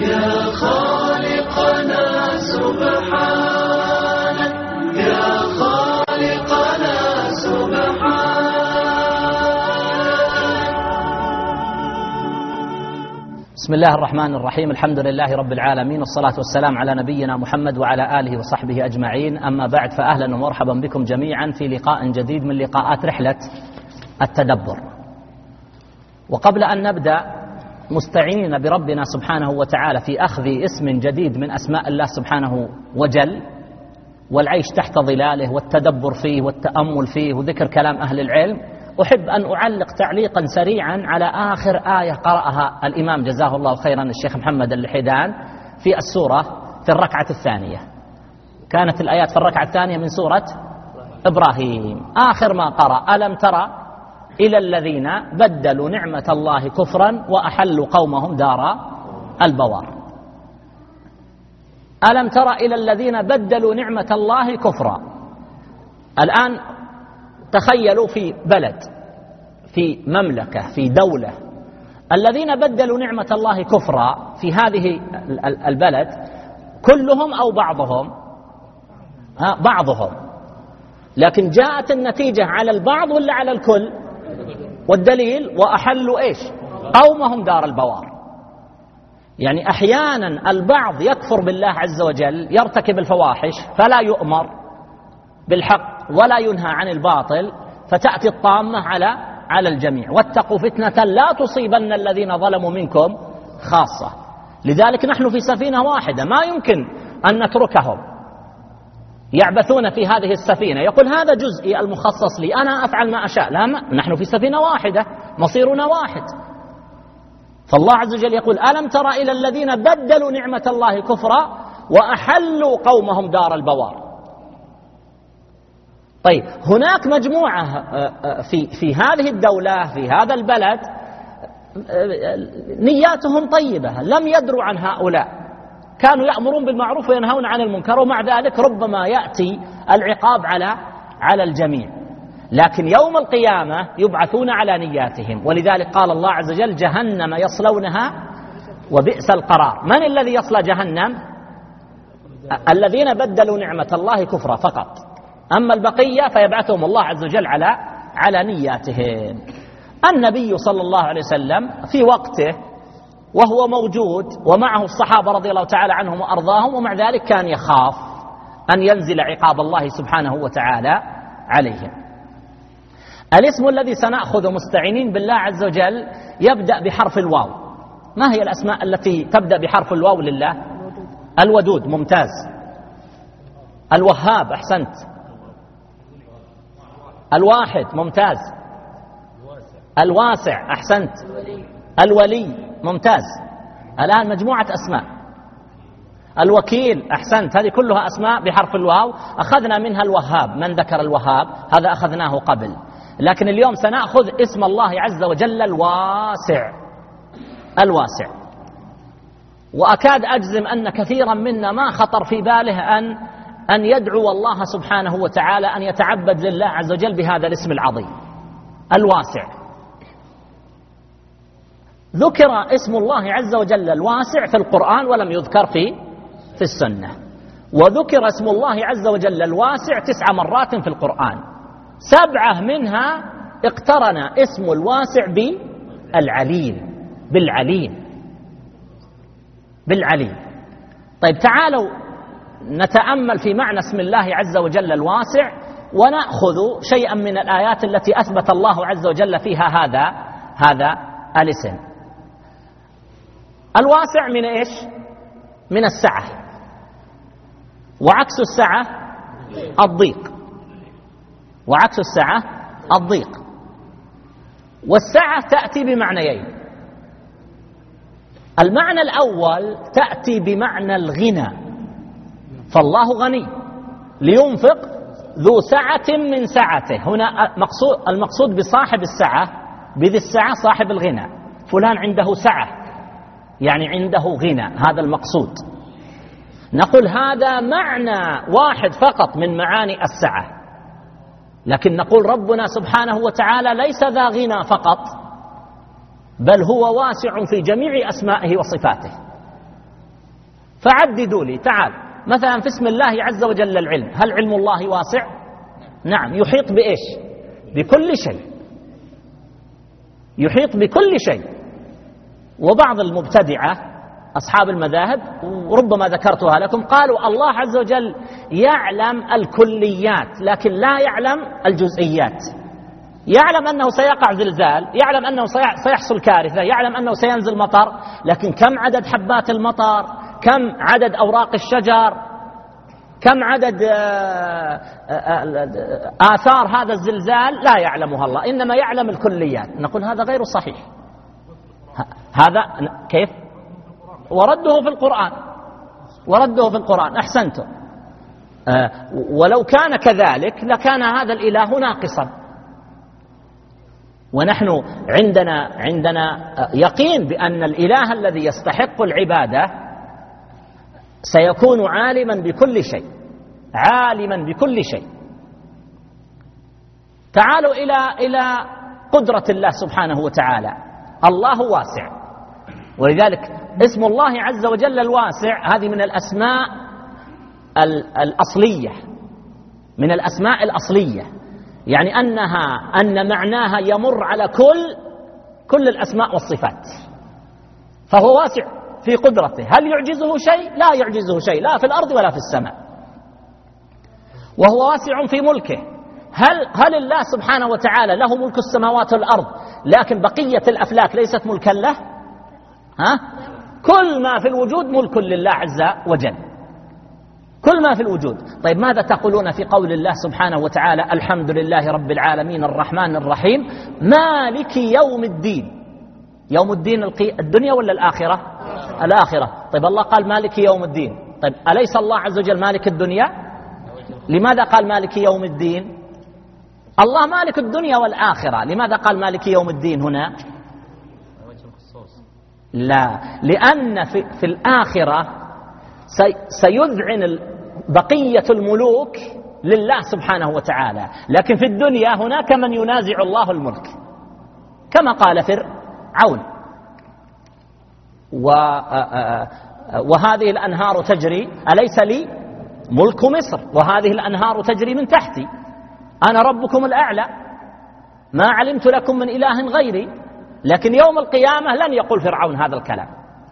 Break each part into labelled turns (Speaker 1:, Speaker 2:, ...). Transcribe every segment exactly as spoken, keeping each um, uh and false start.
Speaker 1: يا خالقنا سبحانك يا خالقنا سبحانك.
Speaker 2: بسم الله الرحمن الرحيم. الحمد لله رب العالمين، والصلاة والسلام على نبينا محمد وعلى آله وصحبه أجمعين. أما بعد، فأهلا ومرحبا بكم جميعا في لقاء جديد من لقاءات رحلة التدبر. وقبل أن نبدأ، مستعينين بربنا سبحانه وتعالى في أخذ اسم جديد من أسماء الله سبحانه وجل، والعيش تحت ظلاله والتدبر فيه والتأمل فيه وذكر كلام أهل العلم، أحب أن أعلق تعليقا سريعا على آخر آية قرأها الإمام جزاه الله خيرا الشيخ محمد اللحيدان في السورة في الركعة الثانية. كانت الآيات في الركعة الثانية من سورة إبراهيم. آخر ما قرأ: ألم ترى إلى الذين بدلوا نعمة الله كفرا وأحلوا قومهم دار البوار. ألم ترى إلى الذين بدلوا نعمة الله كفرا. الآن تخيلوا في بلد، في مملكة، في دولة، الذين بدلوا نعمة الله كفرا في هذه البلد كلهم أو بعضهم؟ ها بعضهم. لكن جاءت النتيجة على البعض ولا على الكل؟ والدليل: وأحلوا إيش؟ قومهم دار البوار. يعني أحيانا البعض يكفر بالله عز وجل، يرتكب الفواحش فلا يؤمر بالحق ولا ينهى عن الباطل، فتأتي الطامة على على الجميع. واتقوا فتنة لا تصيبن الذين ظلموا منكم خاصة. لذلك نحن في سفينة واحدة، ما يمكن أن نتركهم يعبثون في هذه السفينة. يقول هذا جزئي المخصص لي، أنا أفعل ما أشاء. لا، نحن في سفينة واحدة، مصيرنا واحد. فالله عز وجل يقول: ألم تر إلى الذين بدلوا نعمة الله كفرا وأحلوا قومهم دار البوار. طيب، هناك مجموعة في في هذه الدولة، في هذا البلد، نياتهم طيبة، لم يدروا عن هؤلاء، كانوا يأمرون بالمعروف وينهون عن المنكر، ومع ذلك ربما يأتي العقاب على على الجميع. لكن يوم القيامة يبعثون على نياتهم. ولذلك قال الله عز وجل: جهنم يصلونها وبئس القرار. من الذي يصلى جهنم؟ الذين بدلوا نعمة الله كفرا فقط. أما البقية فيبعثهم الله عز وجل على على نياتهم. النبي صلى الله عليه وسلم في وقته وهو موجود ومعه الصحابة رضي الله تعالى عنهم وأرضاهم، ومع ذلك كان يخاف أن ينزل عقاب الله سبحانه وتعالى عليهم. الاسم الذي سنأخذ مستعينين بالله عز وجل يبدأ بحرف الواو. ما هي الأسماء التي تبدأ بحرف الواو لله؟ الودود، ممتاز. الوهاب، أحسنت. الواحد، ممتاز. الواسع، أحسنت. الولي، ممتاز. الآن مجموعة أسماء. الوكيل، أحسنت. هذه كلها أسماء بحرف الواو. أخذنا منها الوهاب، من ذكر الوهاب هذا أخذناه قبل. لكن اليوم سنأخذ اسم الله عز وجل الواسع. الواسع. وأكاد أجزم أن كثيرا منا ما خطر في باله أن أن يدعو الله سبحانه وتعالى أن يتعبد لله عز وجل بهذا الاسم العظيم الواسع. ذكر اسم الله عز وجل الواسع في القرآن ولم يذكر في في السنة. وذكر اسم الله عز وجل الواسع تسع مرات في القرآن، سبعة منها اقترن اسم الواسع بالعليم بالعليم بالعليم. طيب، تعالوا نتأمل في معنى اسم الله عز وجل الواسع، ونأخذ شيئا من الآيات التي أثبت الله عز وجل فيها هذا هذا الاسم. الواسع من إيش؟ من السعة، وعكس السعة الضيق، وعكس السعة الضيق. والسعة تأتي بمعنيين. المعنى الأول تأتي بمعنى الغنى، فالله غني لينفق ذو سعة من سعته. هنا مقصود المقصود بصاحب السعة، بذي السعة صاحب الغنى. فلان عنده سعة يعني عنده غنى، هذا المقصود. نقول هذا معنى واحد فقط من معاني السعة، لكن نقول ربنا سبحانه وتعالى ليس ذا غنى فقط، بل هو واسع في جميع أسمائه وصفاته. فعددوا لي. تعال مثلا في اسم الله عز وجل العلم، هل علم الله واسع؟ نعم. يحيط بإيش؟ بكل شيء، يحيط بكل شيء. وبعض المبتدعة أصحاب المذاهب وربما ذكرتها لكم قالوا الله عز وجل يعلم الكليات لكن لا يعلم الجزئيات. يعلم أنه سيقع زلزال، يعلم أنه سيحصل كارثة، يعلم أنه سينزل مطر، لكن كم عدد حبات المطر، كم عدد أوراق الشجر، كم عدد آثار هذا الزلزال لا يعلمها الله، إنما يعلم الكليات. نقول هذا غير صحيح. هذا كيف؟ ورده في القرآن، ورده في القرآن. أحسنتم. أه ولو كان كذلك لكان هذا الإله ناقصا. ونحن عندنا عندنا يقين بأن الإله الذي يستحق العبادة سيكون عالما بكل شيء، عالما بكل شيء. تعالوا إلى إلى قدرة الله سبحانه وتعالى. الله واسع، ولذلك اسم الله عز وجل الواسع هذه من الأسماء الأصلية، من الأسماء الأصلية، يعني أنها أن معناها يمر على كل كل الأسماء والصفات. فهو واسع في قدرته. هل يعجزه شيء؟ لا يعجزه شيء، لا في الأرض ولا في السماء. وهو واسع في ملكه. هل هل الله سبحانه وتعالى له ملك السماوات والأرض لكن بقية الأفلاك ليست ملكا له؟ ها؟ كل ما في الوجود ملك لله عز وجل، كل ما في الوجود. طيب ماذا تقولون في قول الله سبحانه وتعالى الحمد لله رب العالمين الرحمن الرحيم مالك يوم الدين؟ يوم الدين الدنيا ولا الآخرة؟ الآخرة. طيب الله قال مالك يوم الدين، طيب أليس الله عز وجل مالك الدنيا؟ لماذا قال مالك يوم الدين؟ الله مالك الدنيا والآخرة، لماذا قال مالك يوم الدين هنا؟ لا، لأن في, في الآخرة سيذعن بقية الملوك لله سبحانه وتعالى، لكن في الدنيا هناك من ينازع الله الملك كما قال فرعون. وهذه الأنهار تجري، أليس لي ملك مصر وهذه الأنهار تجري من تحتي، أنا ربكم الأعلى ما علمت لكم من إله غيري. لكن يوم القيامة لن يقول فرعون هذا الكلام.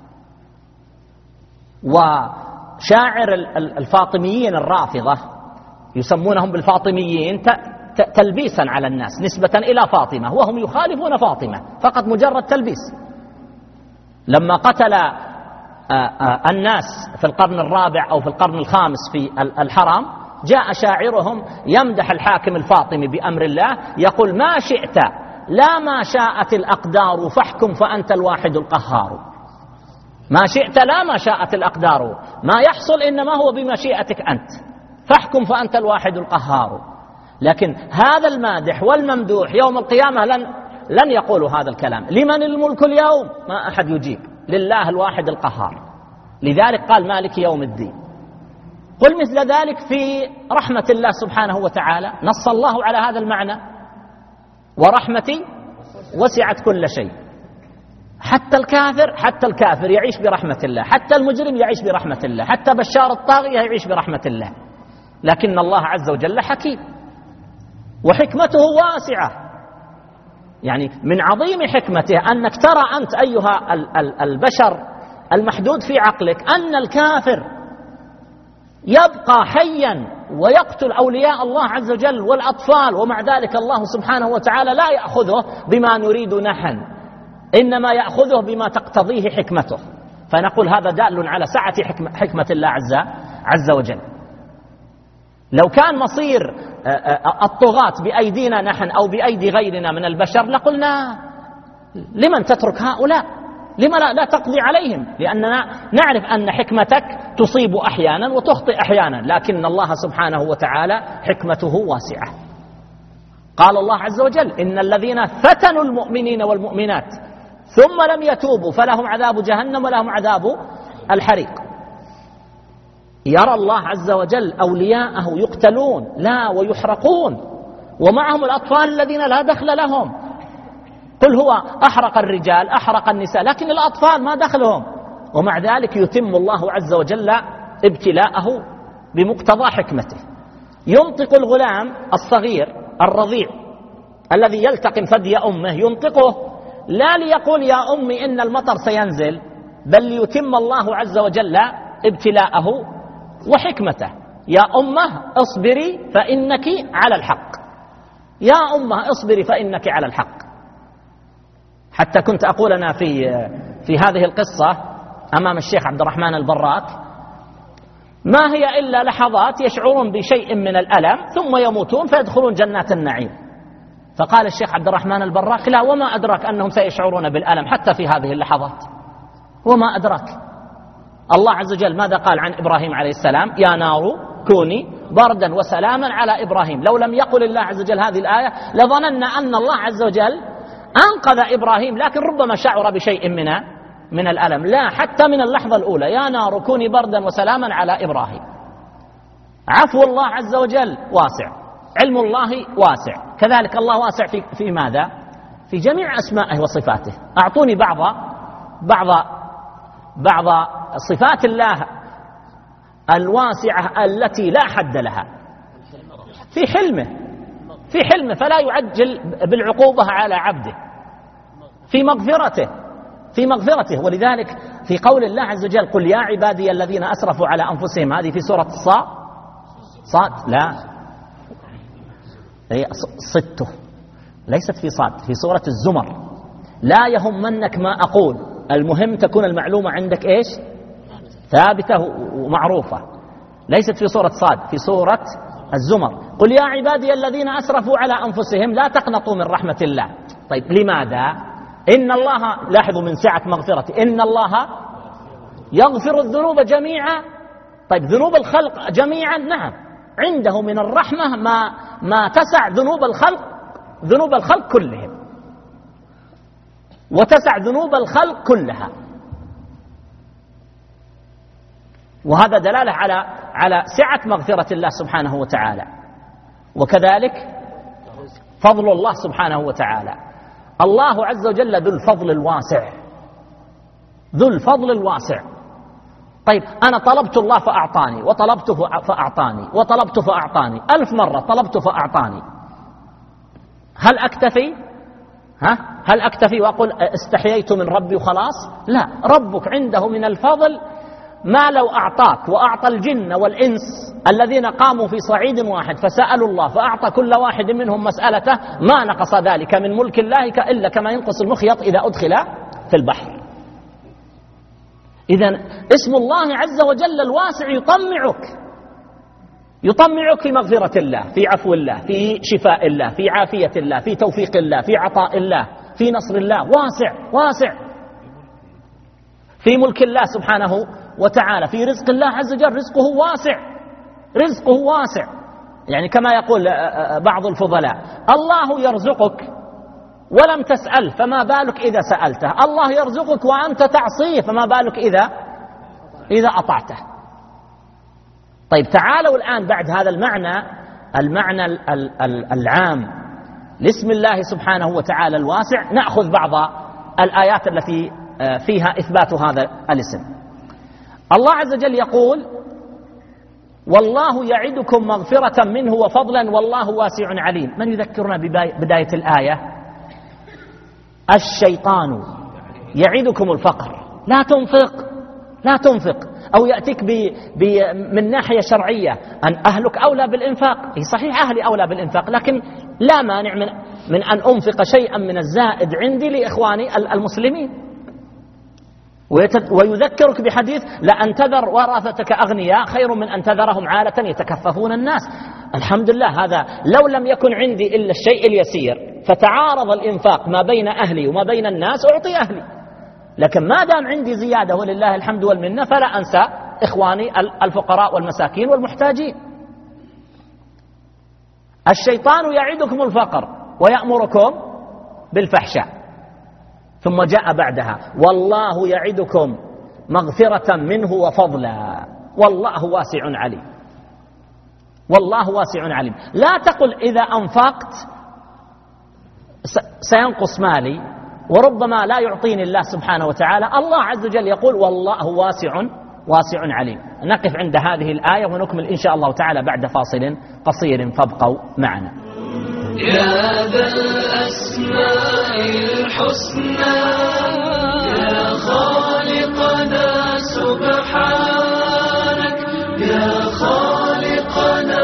Speaker 2: وشاعر الفاطميين الرافضة يسمونهم بالفاطميين تلبيسا على الناس نسبة إلى فاطمة، وهم يخالفون فاطمة فقط مجرد تلبيس. لما قتل الناس في القرن الرابع أو في القرن الخامس في الحرم، جاء شاعرهم يمدح الحاكم الفاطمي بأمر الله، يقول ما شئت لا ما شاءت الأقدار فاحكم فأنت الواحد القهار. ما شئت لا ما شاءت الأقدار، ما يحصل إنما هو بمشيئتك أنت، فاحكم فأنت الواحد القهار. لكن هذا المادح والممدوح يوم القيامة لن لن يقولوا هذا الكلام. لمن الملك اليوم؟ ما أحد يجيب، لله الواحد القهار. لذلك قال مالك يوم الدين. قل مثل ذلك في رحمة الله سبحانه وتعالى، نص الله على هذا المعنى: ورحمتي وسعت كل شيء. حتى الكافر حتى الكافر يعيش برحمة الله، حتى المجرم يعيش برحمة الله، حتى بشار الطاغية يعيش برحمة الله. لكن الله عز وجل حكيم وحكمته واسعة. يعني من عظيم حكمته أنك ترى أنت أيها البشر المحدود في عقلك أن الكافر يبقى حيا ويقتل أولياء الله عز وجل والأطفال، ومع ذلك الله سبحانه وتعالى لا يأخذه بما نريد نحن، إنما يأخذه بما تقتضيه حكمته. فنقول هذا دال على سعة حكمة الله عز, عز وجل. لو كان مصير الطغاة بأيدينا نحن أو بأيدي غيرنا من البشر لقلنا لمن تترك هؤلاء؟ لما لا, لا تقضي عليهم؟ لأننا نعرف أن حكمتك تصيب أحيانا وتخطئ أحيانا، لكن الله سبحانه وتعالى حكمته واسعة. قال الله عز وجل: إن الذين فتنوا المؤمنين والمؤمنات ثم لم يتوبوا فلهم عذاب جهنم ولهم عذاب الحريق. يرى الله عز وجل أولياءه يقتلون لا ويحرقون، ومعهم الأطفال الذين لا دخل لهم. قل هو أحرق الرجال أحرق النساء، لكن الأطفال ما دخلهم. ومع ذلك يتم الله عز وجل ابتلاءه بمقتضى حكمته. ينطق الغلام الصغير الرضيع الذي يلتقم ثدي أمه، ينطقه لا ليقول يا أمي إن المطر سينزل، بل ليتم الله عز وجل ابتلاءه وحكمته. يا أمه اصبري فإنك على الحق، يا أمه اصبري فإنك على الحق. حتى كنت أقول أنا في في هذه القصة أمام الشيخ عبد الرحمن البراك، ما هي إلا لحظات يشعرون بشيء من الألم ثم يموتون فيدخلون جنات النعيم. فقال الشيخ عبد الرحمن البراك: لا، وما أدراك أنهم سيشعرون بالألم حتى في هذه اللحظات، وما أدراك. الله عز وجل ماذا قال عن إبراهيم عليه السلام؟ يا نار كوني بردا وسلاما على إبراهيم. لو لم يقل الله عز وجل هذه الآية لظننا أن الله عز وجل أنقذ إبراهيم، لكن ربما شعر بشيء من من الألم. لا، حتى من اللحظة الأولى يا نار كوني بردا وسلاما على إبراهيم. عفو الله عز وجل واسع، علم الله واسع، كذلك الله واسع في, في ماذا؟ في جميع أسمائه وصفاته. أعطوني بعض بعض بعض صفات الله الواسعة التي لا حد لها. في حلمه في حلمه فلا يعجل بالعقوبة على عبده، في مغفرته في مغفرته ولذلك في قول الله عز وجل: قل يا عبادي الذين أسرفوا على أنفسهم، هذه في سورة الصاد صاد لا هي صدته، ليست في صاد، في سورة الزمر. لا يهمنك ما أقول، المهم تكون المعلومة عندك إيش؟ ثابتة ومعروفة. ليست في سورة صاد، في سورة الزمر. قل يا عبادي الذين أسرفوا على أنفسهم لا تقنطوا من رحمة الله. طيب لماذا؟ إن الله، لاحظوا من سعة مغفرته، إن الله يغفر الذنوب جميعا. طيب ذنوب الخلق جميعا؟ نعم، عنده من الرحمة ما ما تسع ذنوب الخلق ذنوب الخلق كلهم، وتسع ذنوب الخلق كلها. وهذا دلالة على على سعة مغفرة الله سبحانه وتعالى، وكذلك فضل الله سبحانه وتعالى. الله عز وجل ذو الفضل الواسع، ذو الفضل الواسع. طيب أنا طلبت الله فأعطاني، وطلبته فأعطاني، وطلبت فأعطاني، ألف مرة طلبت فأعطاني، هل أكتفي؟ ها؟ هل أكتفي وأقول استحييت من ربي وخلاص؟ لا، ربك عنده من الفضل ما لو أعطاك وأعطى الجن والإنس الذين قاموا في صعيد واحد فسألوا الله فأعطى كل واحد منهم مسألته، ما نقص ذلك من ملك الله إلا كما ينقص المخيط إذا أدخل في البحر. إذن اسم الله عز وجل الواسع يطمعك يطمعك في مغفرة الله، في عفو الله، في شفاء الله، في عافية الله، في توفيق الله، في عطاء الله، في نصر الله. واسع واسع في ملك الله سبحانه وتعالى. في رزق الله عز وجل رزقه واسع، رزقه واسع. يعني كما يقول بعض الفضلاء: الله يرزقك ولم تسأل فما بالك إذا سألته، الله يرزقك وأنت تعصيه فما بالك إذا إذا أطعته. طيب تعالوا الآن بعد هذا المعنى المعنى العام لاسم الله سبحانه وتعالى الواسع، نأخذ بعض الآيات التي فيها إثبات هذا الاسم. الله عز وجل يقول: والله يعدكم مغفرة منه وفضلا والله واسع عليم. من يذكرنا ببداية الآية؟ الشيطان يعدكم الفقر، لا تنفق لا تنفق أو يأتيك ب ب من ناحية شرعية أن أهلك أولى بالإنفاق. هي صحيح أهلي أولى بالإنفاق، لكن لا مانع من, من أن أنفق شيئا من الزائد عندي لإخواني المسلمين. ويذكرك بحديث: لأن تذر ورثتك أغنياء خير من أن تذرهم عالة يتكففون الناس. الحمد لله، هذا لو لم يكن عندي إلا الشيء اليسير فتعارض الإنفاق ما بين أهلي وما بين الناس أعطي أهلي، لكن ما دام عندي زيادة ولله الحمد والمنة فلا أنسى إخواني الفقراء والمساكين والمحتاجين. الشيطان يعدكم الفقر ويأمركم بالفحشاء، ثم جاء بعدها: والله يعدكم مغفرة منه وفضلا والله واسع عليم. والله واسع عليم. لا تقل إذا أنفقت سينقص مالي وربما لا يعطيني الله سبحانه وتعالى. الله عز وجل يقول والله واسع واسع عليم. نقف عند هذه الآية ونكمل إن شاء الله تعالى بعد فاصل قصير، فابقوا معنا.
Speaker 1: يا ذا الأسماء الحسنى يا خالقنا سبحانك يا خالقنا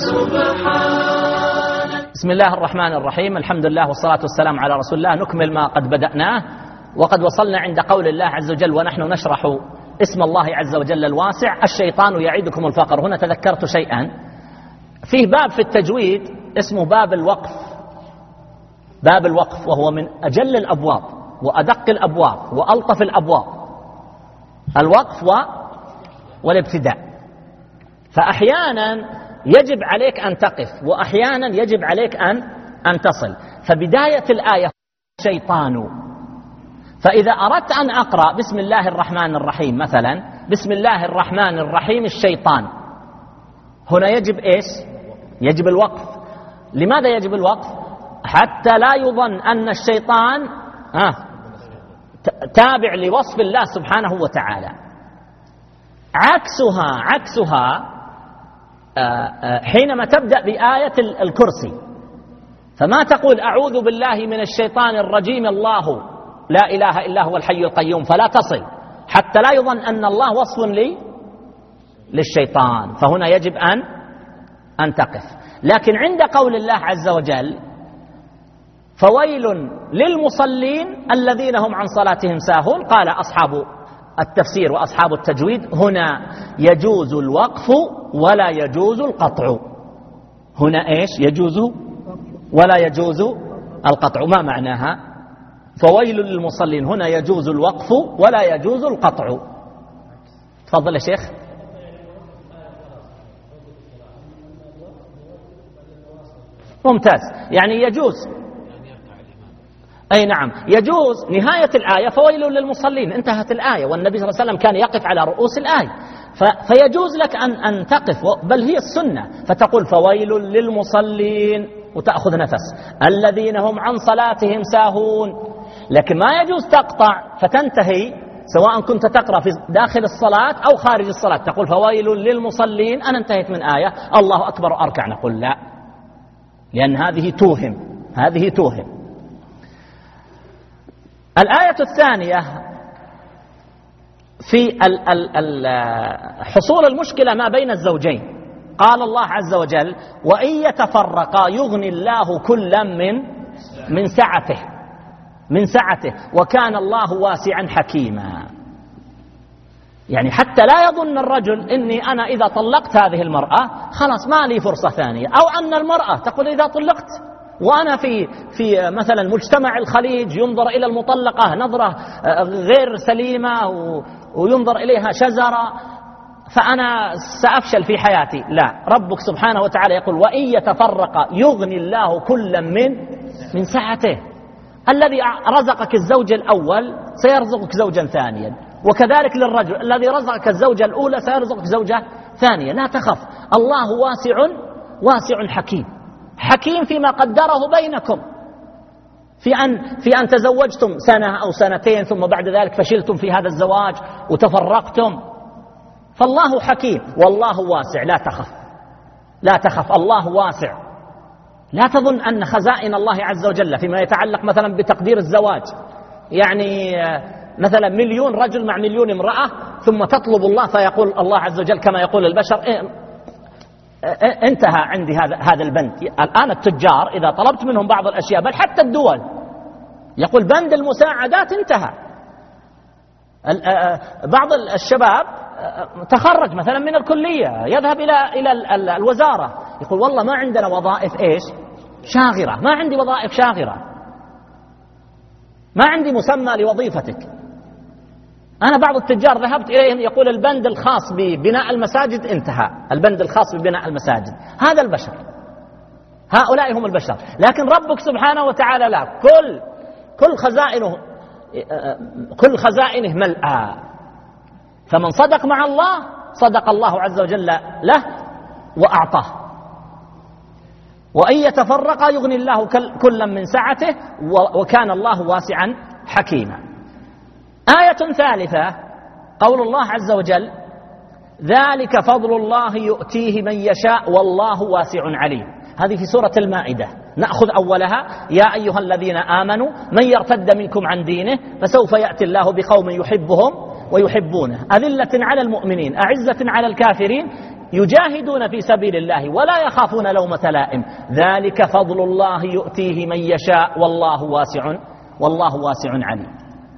Speaker 1: سبحانك.
Speaker 2: بسم الله الرحمن الرحيم، الحمد لله والصلاة والسلام على رسول الله. نكمل ما قد بدأناه، وقد وصلنا عند قول الله عز وجل ونحن نشرح اسم الله عز وجل الواسع: الشيطان يعدكم الفقر. هنا تذكرت شيئا، فيه باب في التجويد اسمه باب الوقف. باب الوقف وهو من أجل الأبواب وأدق الأبواب وألطف الأبواب، الوقف و... والابتداء. فأحيانا يجب عليك أن تقف، وأحيانا يجب عليك أن أن تصل. فبداية الآية شيطان، فإذا أردت أن أقرأ بسم الله الرحمن الرحيم مثلا، بسم الله الرحمن الرحيم الشيطان، هنا يجب إيش؟ يجب الوقف. لماذا يجب الوقف؟ حتى لا يظن أن الشيطان آه تابع لوصف الله سبحانه وتعالى. عكسها عكسها حينما تبدأ بآية الكرسي، فما تقول أعوذ بالله من الشيطان الرجيم الله لا إله إلا هو الحي القيوم، فلا تصل حتى لا يظن أن الله وصف لي للشيطان، فهنا يجب أن أن تقف. لكن عند قول الله عز وجل فويل للمصلين الذين هم عن صلاتهم ساهون، قال أصحاب التفسير وأصحاب التجويد هنا يجوز الوقف ولا يجوز القطع. هنا إيش؟ يجوز ولا يجوز القطع. ما معناها؟ فويل للمصلين هنا يجوز الوقف ولا يجوز القطع. تفضل يا شيخ. ممتاز، يعني يجوز، أي نعم يجوز. نهاية الآية فويل للمصلين، انتهت الآية، والنبي صلى الله عليه وسلم كان يقف على رؤوس الآية، فيجوز لك أن أن تقف، بل هي السنة، فتقول فويل للمصلين وتأخذ نفس الذين هم عن صلاتهم ساهون. لكن ما يجوز تقطع فتنتهي، سواء كنت تقرأ في داخل الصلاة أو خارج الصلاة، تقول فويل للمصلين، أنا انتهيت من آية الله أكبر أركع، نقول لا، لأن هذه توهم، هذه توهم. الآية الثانية في ال ال ال حصول المشكلة ما بين الزوجين، قال الله عز وجل وإن يتفرقا يغني الله كلا من من سعته من سعته وكان الله واسعا حكيما. يعني حتى لا يظن الرجل إني أنا إذا طلقت هذه المرأة خلاص ما لي فرصة ثانية، أو أن المرأة تقول إذا طلقت وأنا في في مثلا مجتمع الخليج ينظر إلى المطلقة نظرة غير سليمة وينظر إليها شزرة، فأنا سأفشل في حياتي. لا، ربك سبحانه وتعالى يقول وإن يتفرق يغني الله كلا من من سعته. الذي رزقك الزوج الأول سيرزقك زوجا ثانيا، وكذلك للرجل الذي رزقك الزوجة الأولى سيرزقك زوجة ثانية. لا تخف، الله واسع واسع حكيم، حكيم فيما قدره بينكم، في أن في أن تزوجتم سنة أو سنتين ثم بعد ذلك فشلتم في هذا الزواج وتفرقتم، فالله حكيم والله واسع. لا تخف، لا تخف، الله واسع. لا تظن أن خزائن الله عز وجل فيما يتعلق مثلا بتقدير الزواج، يعني مثلا مليون رجل مع مليون امرأة، ثم تطلب الله فيقول الله عز وجل كما يقول البشر إيه انتهى عندي هذا هذا البند. الآن التجار إذا طلبت منهم بعض الأشياء، بل حتى الدول، يقول بند المساعدات انتهى. بعض الشباب تخرج مثلا من الكلية يذهب إلى إلى الوزارة، يقول والله ما عندنا وظائف إيش شاغرة، ما عندي وظائف شاغرة، ما عندي مسمى لوظيفتك. أنا بعض التجار ذهبت إليهم يقول البند الخاص ببناء المساجد انتهى، البند الخاص ببناء المساجد. هذا البشر، هؤلاء هم البشر. لكن ربك سبحانه وتعالى لا، كل كل خزائنه كل خزائنه ملأى. فمن صدق مع الله صدق الله عز وجل له وأعطاه. وإن يتفرقا يغني الله كلا من سعته وكان الله واسعا حكيما. آية ثالثة قول الله عز وجل: ذلك فضل الله يؤتيه من يشاء والله واسع عليم. هذه في سورة المائدة. نأخذ أولها: يا أيها الذين آمنوا من يرتد منكم عن دينه فسوف يأتي الله بقوم يحبهم ويحبونه أذلة على المؤمنين أعزة على الكافرين يجاهدون في سبيل الله ولا يخافون لومة لائم ذلك فضل الله يؤتيه من يشاء والله واسع والله واسع عليم.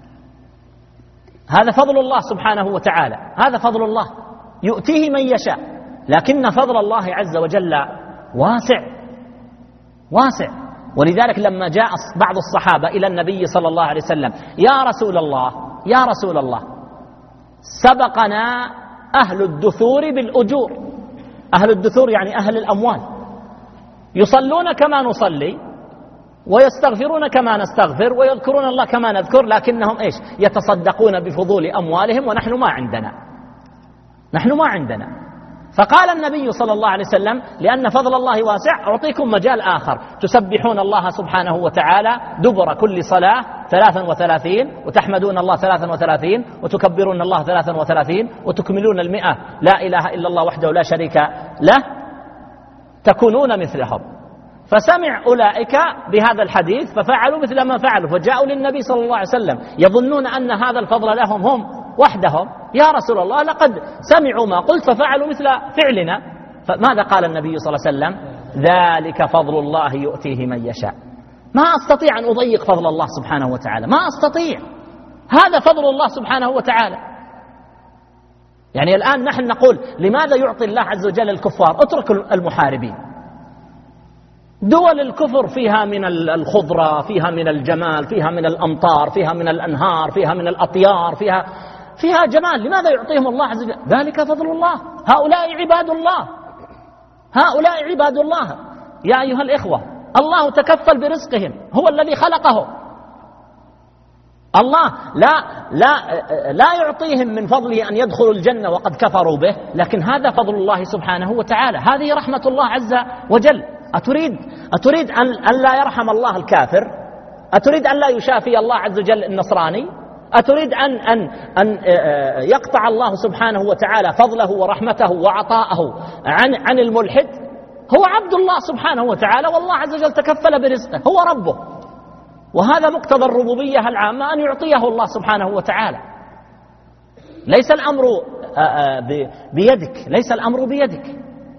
Speaker 2: هذا فضل الله سبحانه وتعالى، هذا فضل الله يؤتيه من يشاء، لكن فضل الله عز وجل واسع واسع. ولذلك لما جاء بعض الصحابة إلى النبي صلى الله عليه وسلم: يا رسول الله يا رسول الله سبقنا أهل الدثور بالأجور. أهل الدثور يعني أهل الأموال، يصلون كما نصلي ويستغفرون كما نستغفر ويذكرون الله كما نذكر، لكنهم إيش؟ يتصدقون بفضول أموالهم ونحن ما عندنا نحن ما عندنا فقال النبي صلى الله عليه وسلم: لأن فضل الله واسع أعطيكم مجال آخر، تسبحون الله سبحانه وتعالى دبر كل صلاة ثلاثا وثلاثين، وتحمدون الله ثلاثا وثلاثين، وتكبرون الله ثلاثا وثلاثين، وتكملون المئة لا إله إلا الله وحده لا شريك له تكونون مثلهم. فسمع أولئك بهذا الحديث ففعلوا مثل ما فعلوا، فجاءوا للنبي صلى الله عليه وسلم يظنون أن هذا الفضل لهم هم وحدهم. يا رسول الله لقد سمعوا ما قلت ففعلوا مثل فعلنا. فماذا قال النبي صلى الله عليه وسلم؟ ذلك فضل الله يؤتيه من يشاء. ما أستطيع أن أضيق فضل الله سبحانه وتعالى، ما أستطيع. هذا فضل الله سبحانه وتعالى. يعني الآن نحن نقول: لماذا يعطي الله عز وجل الكفار؟ اترك المحاربين. دول الكفر فيها من الخضرة، فيها من الجمال، فيها من الأمطار، فيها من الأنهار، فيها من الأطيار، فيها فيها جمال. لماذا يعطيهم الله عز وجل؟ ذلك فضل الله. هؤلاء عباد الله، هؤلاء عباد الله يا أيها الإخوة. الله تكفل برزقهم، هو الذي خلقهم. الله لا لا لا يعطيهم من فضله أن يدخلوا الجنة وقد كفروا به، لكن هذا فضل الله سبحانه وتعالى، هذه رحمة الله عز وجل. أتريد أتريد أن لا يرحم الله الكافر؟ أتريد أن لا يشافي الله عز وجل النصراني؟ أتريد أن أن أن يقطع الله سبحانه وتعالى فضله ورحمته وعطاءه عن عن الملحد؟ هو عبد الله سبحانه وتعالى، والله عز وجل تكفل برزقه، هو ربه. وهذا مقتضى الربوبية العامة أن يعطيه الله سبحانه وتعالى. ليس الأمر بيدك، ليس الأمر بيدك،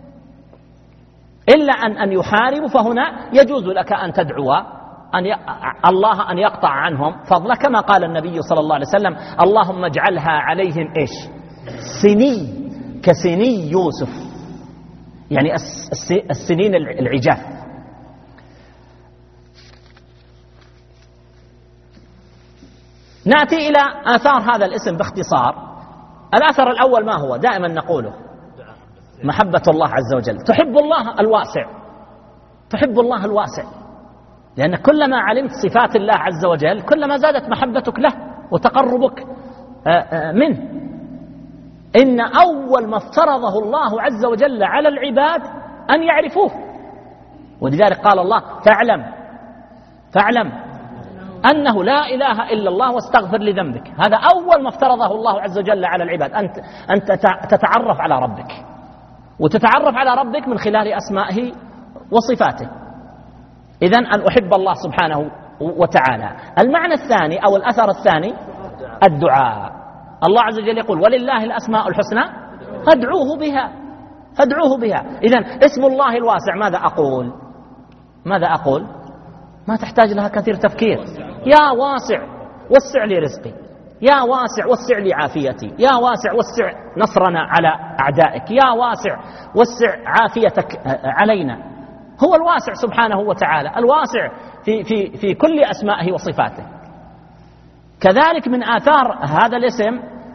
Speaker 2: إلا أن أن يحاربوا، فهنا يجوز لك أن تدعو أن ي... الله أن يقطع عنهم فضله، كما قال النبي صلى الله عليه وسلم: اللهم اجعلها عليهم إيش؟ سني كسني يوسف، يعني الس... السنين العجاف. نأتي إلى آثار هذا الاسم باختصار. الأثر الأول ما هو؟ دائما نقوله: محبة الله عز وجل. تحب الله الواسع، تحب الله الواسع، لأن كلما علمت صفات الله عز وجل كلما زادت محبتك له وتقربك منه. إن أول ما افترضه الله عز وجل على العباد أن يعرفوه، ولذلك قال الله: فاعلم فاعلم أنه لا إله إلا الله واستغفر لذنبك. هذا أول ما افترضه الله عز وجل على العباد، أن أن تتعرف على ربك، وتتعرف على ربك من خلال أسمائه وصفاته. إذن أن أحب الله سبحانه وتعالى. المعنى الثاني أو الأثر الثاني الدعاء. الله عز وجل يقول: ولله الأسماء الحسنى فادعوه بها، فادعوه بها. إذن اسم الله الواسع ماذا أقول؟ ماذا أقول؟ ما تحتاج لها كثير تفكير. يا واسع وسع لي رزقي، يا واسع وسع لي عافيتي، يا واسع وسع نصرنا على أعدائك، يا واسع وسع عافيتك علينا. هو الواسع سبحانه وتعالى، الواسع في في في كل أسمائه وصفاته. كذلك من آثار هذا الاسم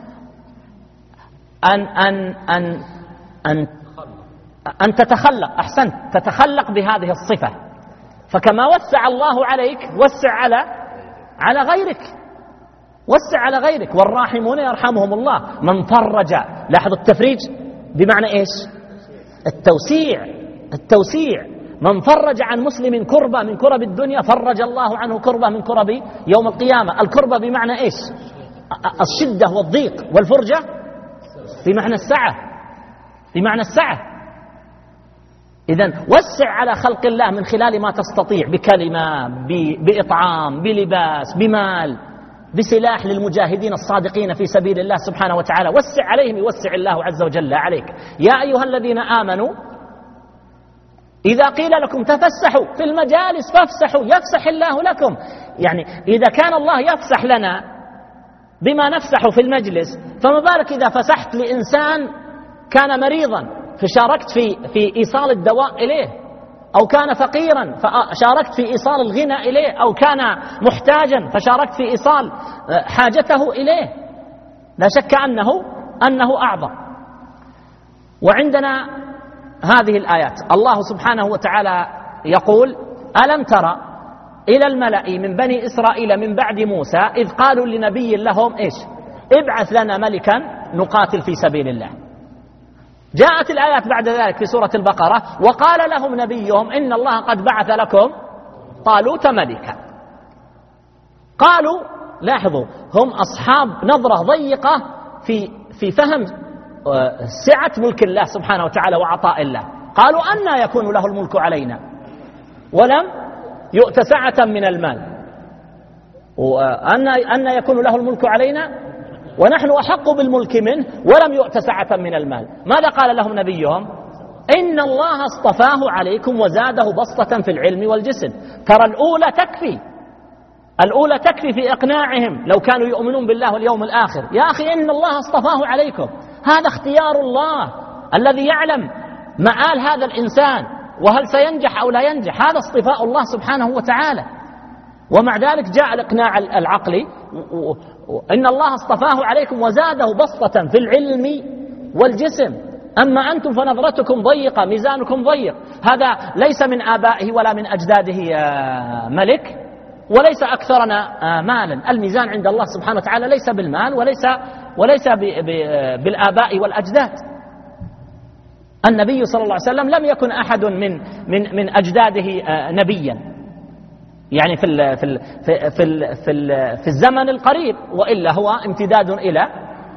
Speaker 2: أن أن أن أن أن تتخلق، أحسنت، تتخلق بهذه الصفة. فكما وسع الله عليك وسع على على غيرك، وسع على غيرك. والراحمون يرحمهم الله. من فرج، لاحظ التفريج بمعنى إيش؟ التوسيع، التوسيع. من فرج عن مسلم كربة من كرب الدنيا فرج الله عنه كربة من كرب يوم القيامة. الكربة بمعنى إيش؟ الشدة والضيق، والفرجة بمعنى السعة، بمعنى السعة. إذن وسع على خلق الله من خلال ما تستطيع، بكلمة، بإطعام، بلباس، بمال، بسلاح للمجاهدين الصادقين في سبيل الله سبحانه وتعالى. وسع عليهم يوسع الله عز وجل عليك. يا أيها الذين آمنوا إذا قيل لكم تفسحوا في المجالس فافسحوا يفسح الله لكم. يعني إذا كان الله يفسح لنا بما نفسح في المجلس، فما بالك إذا فسحت لإنسان كان مريضا فشاركت في في إيصال الدواء إليه، أو كان فقيرا فشاركت في إيصال الغنى إليه، أو كان محتاجا فشاركت في إيصال حاجته إليه. لا شك أنه أنه أعظم. وعندنا هذه الآيات الله سبحانه وتعالى يقول: ألم ترى إلى الملأ من بني إسرائيل من بعد موسى إذ قالوا لنبي لهم إيش؟ ابعث لنا ملكا نقاتل في سبيل الله. جاءت الآيات بعد ذلك في سورة البقرة: وقال لهم نبيهم إن الله قد بعث لكم طالوت ملكا. قالوا، لاحظوا، هم أصحاب نظرة ضيقة في في فهم سعة ملك الله سبحانه وتعالى وعطاء الله. قالوا: أنى يكون له الملك علينا ولم يؤت سعة من المال، وأن أن يكون له الملك علينا ونحن أحق بالملك منه ولم يؤت سعة من المال. ماذا قال لهم نبيهم؟ إن الله اصطفاه عليكم وزاده بسطة في العلم والجسم. ترى الأولى تكفي، الأولى تكفي في إقناعهم لو كانوا يؤمنون بالله واليوم الآخر. يا أخي إن الله اصطفاه عليكم، هذا اختيار الله الذي يعلم مآل هذا الإنسان وهل سينجح أو لا ينجح. هذا اصطفاء الله سبحانه وتعالى. ومع ذلك جاء الإقناع العقلي: إن الله اصطفاه عليكم وزاده بسطة في العلم والجسم. أما أنتم فنظرتكم ضيقة، ميزانكم ضيق. هذا ليس من آبائه ولا من أجداده ملك، وليس أكثرنا مالا. الميزان عند الله سبحانه وتعالى ليس بالمال وليس وليس بالآباء والأجداد. النبي صلى الله عليه وسلم لم يكن أحد من من من أجداده نبيا، يعني في ال في ال في في, ال في, ال في الزمن القريب، وإلا هو امتداد إلى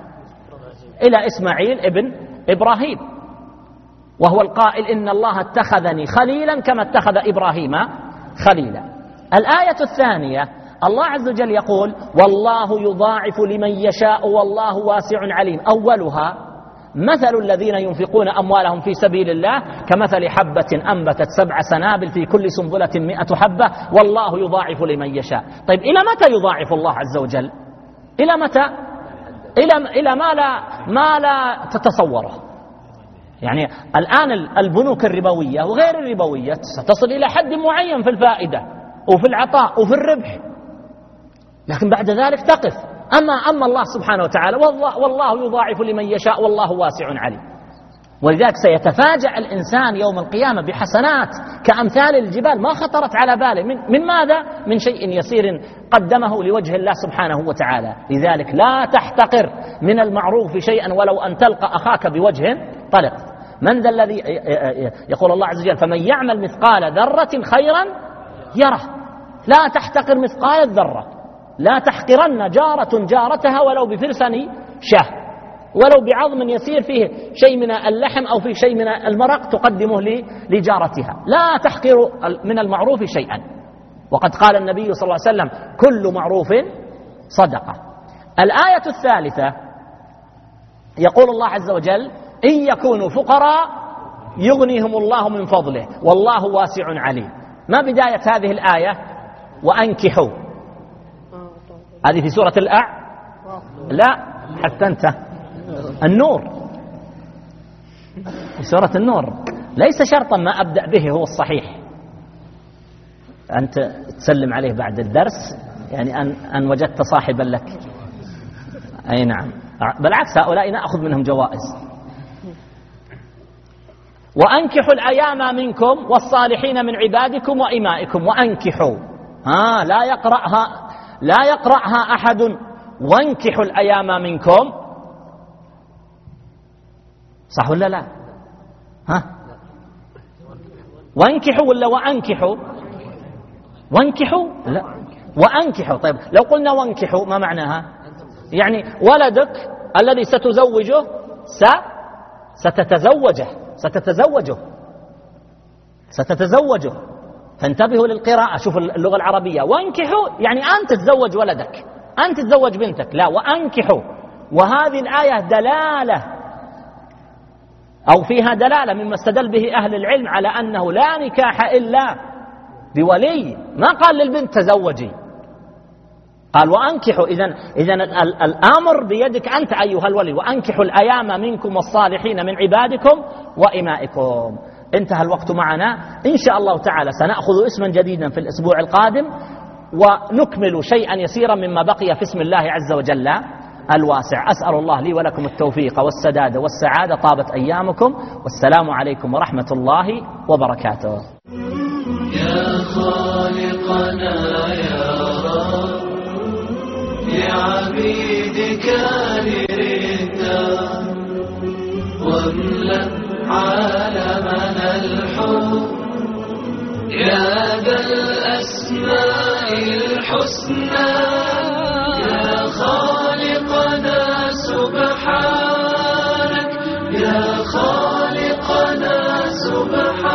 Speaker 2: إلى إسماعيل ابن إبراهيم، وهو القائل: إن الله اتخذني خليلا كما اتخذ إبراهيم خليلا. الآية الثانية الله عز وجل يقول: والله يضاعف لمن يشاء والله واسع عليم. أولها: مثل الذين ينفقون أموالهم في سبيل الله كمثل حبة أنبتت سبع سنابل في كل سنبلة مئة حبة والله يضاعف لمن يشاء. طيب إلى متى يضاعف الله عز وجل؟ إلى متى؟ إلى إلى ما لا ما لا تتصوره. يعني الآن البنوك الربوية وغير الربوية ستصل إلى حد معين في الفائدة وفي العطاء وفي الربح، لكن بعد ذلك تقف. أما أما الله سبحانه وتعالى والله, والله يضاعف لمن يشاء والله واسع عليم. ولذلك سيتفاجأ الإنسان يوم القيامة بحسنات كأمثال الجبال ما خطرت على باله. من, من ماذا؟ من شيء يسير قدمه لوجه الله سبحانه وتعالى. لذلك لا تحتقر من المعروف شيئا ولو أن تلقى أخاك بوجه طلق. من ذا الذي يقول الله عز وجل: فمن يعمل مثقال ذرة خيرا يره. لا تحتقر مثقال الذرة، لا تحقرن جارة جارتها ولو بفرسن شاه، ولو بعظم يسير فيه شيء من اللحم أو فيه شيء من المرق تقدمه لجارتها. لا تحقر من المعروف شيئا. وقد قال النبي صلى الله عليه وسلم: كل معروف صدقة. الآية الثالثة يقول الله عز وجل: إن يكونوا فقراء يغنيهم الله من فضله والله واسع عليم. ما بداية هذه الآية؟ وأنكحوا. هذه في سورة الأع لا حتى أنت النور، في سورة النور. ليس شرطا ما أبدأ به هو الصحيح، أنت تسلم عليه بعد الدرس، يعني أن, أن وجدت صاحبا لك. أي نعم، بالعكس هؤلاء نأخذ منهم جوائز. وأنكحوا الأيام منكم والصالحين من عبادكم وإمائكم. وأنكحوا آه لا يقرأها لا يقرأها أحد وانكحوا الأيام منكم، صح ولا لا؟ ها وانكحوا ولا وأنكحوا؟ وانكحوا لا وأنكحوا. طيب لو قلنا وانكحوا ما معناها؟ يعني ولدك الذي ستزوجه س ستتزوجه ستتزوجه ستتزوجه فانتبهوا للقراءة. شوفوا اللغة العربية، وانكحوا يعني أنت تتزوج ولدك، أنت تتزوج بنتك، لا وأنكحوا. وهذه الآية دلالة أو فيها دلالة مما استدل به أهل العلم على أنه لا نكاح إلا بولي. ما قال للبنت تزوجي، قال وأنكحوا. إذن إذن الأمر بيدك أنت أيها الولي، وأنكحوا الأيام منكم والصالحين من عبادكم وإمائكم. انتهى الوقت معنا، إن شاء الله تعالى سنأخذ اسما جديدا في الأسبوع القادم ونكمل شيئا يسيرا مما بقي في اسم الله عز وجل الواسع. أسأل الله لي ولكم التوفيق والسداد والسعادة. طابت أيامكم، والسلام عليكم ورحمة الله وبركاته.
Speaker 1: يا خالقنا يا رب لعبيدك لردا واملأ عالمنا الحب يا ذا الأسماء الحسنى. يا خالقنا سبحانك، يا خالقنا سبحانك.